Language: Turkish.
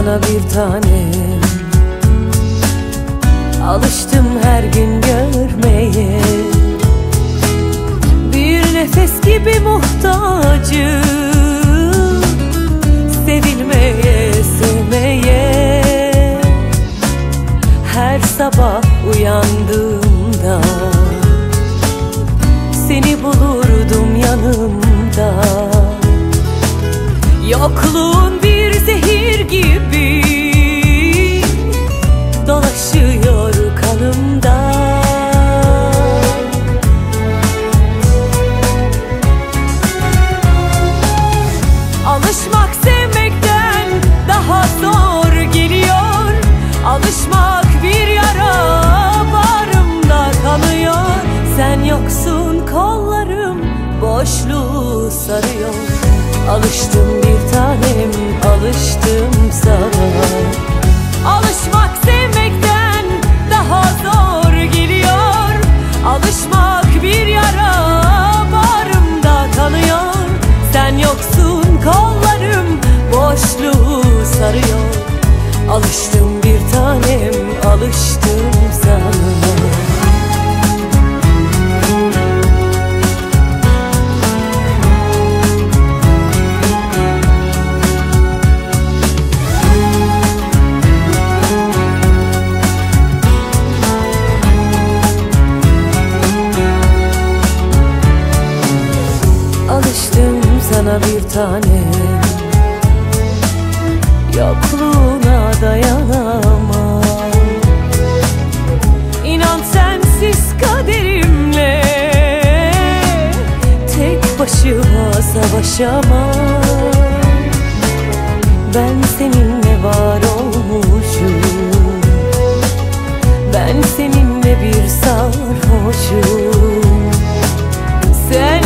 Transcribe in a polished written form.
sana bir tanem. Alıştım her gün görmeye, bir nefes gibi muhtacım sevilmeye, sevmeye. Her sabah uyandığımda seni bulurdum yanımda. Yokluğun bir zehir gibi dolaşıyor kanımda. Alışmak sevmekten daha zor geliyor. Alışmak bir yara bağrımda kanıyor. Sen yoksun, kollarım boşluğu sarıyor. Alıştım bir tanem, alıştım sana. Alışmak sevmekten daha zor geliyor. Alışmak bir yara bağrımda kanıyor. Sen yoksun, kollarım boşluğu sarıyor. Alıştım bir tanem, alıştım sana. Alıştım sana bir tanem, yokluğuna dayanamam. İnan sensiz kaderimle tek başıma savaşamam. Ben seninle var olmuşum, ben seninle bir sarhoşum. Sen